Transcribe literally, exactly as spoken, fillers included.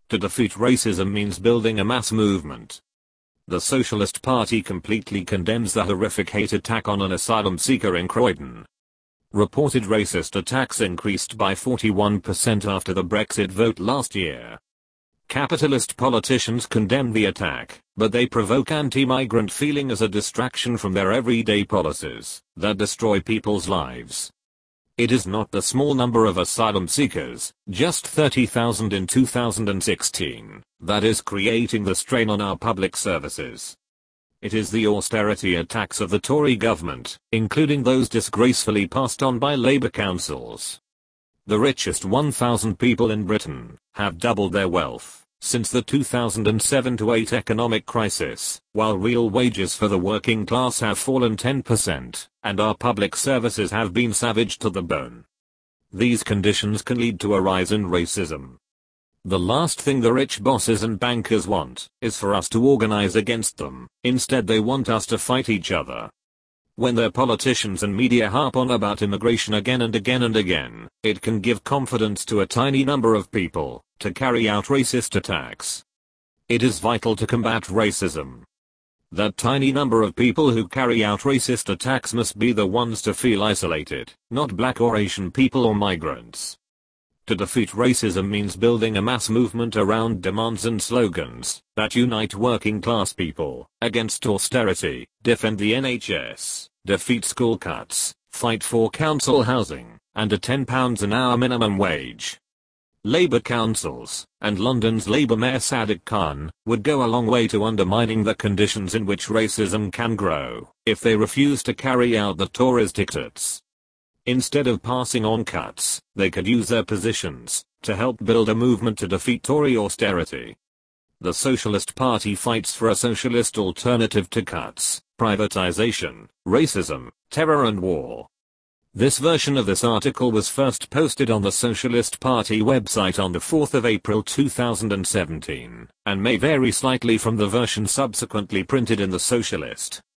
To defeat racism means building a mass movement. The Socialist Party completely condemns the horrific hate attack on an asylum seeker in Croydon. Reported racist attacks increased by forty-one percent after the Brexit vote last year. Capitalist politicians condemn the attack, but they provoke anti-migrant feeling as a distraction from their everyday policies that destroy people's lives. It is not the small number of asylum seekers, just thirty thousand in two thousand sixteen, that is creating the strain on our public services. It is the austerity attacks of the Tory government, including those disgracefully passed on by Labour councils. The richest one thousand people in Britain have doubled their wealth since the two thousand seven to eight economic crisis, while real wages for the working class have fallen ten percent, and our public services have been savaged to the bone. These conditions can lead to a rise in racism. The last thing the rich bosses and bankers want is for us to organize against them. Instead, they want us to fight each other. When their politicians and media harp on about immigration again and again and again, it can give confidence to a tiny number of people to carry out racist attacks. It is vital to combat racism. That tiny number of people who carry out racist attacks must be the ones to feel isolated, not black or Asian people or migrants. To defeat racism means building a mass movement around demands and slogans that unite working class people against austerity, defend the N H S, defeat school cuts, fight for council housing, and a ten pounds an hour minimum wage. Labour councils, and London's Labour Mayor Sadiq Khan, would go a long way to undermining the conditions in which racism can grow, if they refuse to carry out the Tories' dictates. Instead of passing on cuts, they could use their positions to help build a movement to defeat Tory austerity. The Socialist Party fights for a socialist alternative to cuts, privatization, racism, terror and war. This version of this article was first posted on the Socialist Party website on the fourth of April two thousand seventeen, and may vary slightly from the version subsequently printed in the Socialist.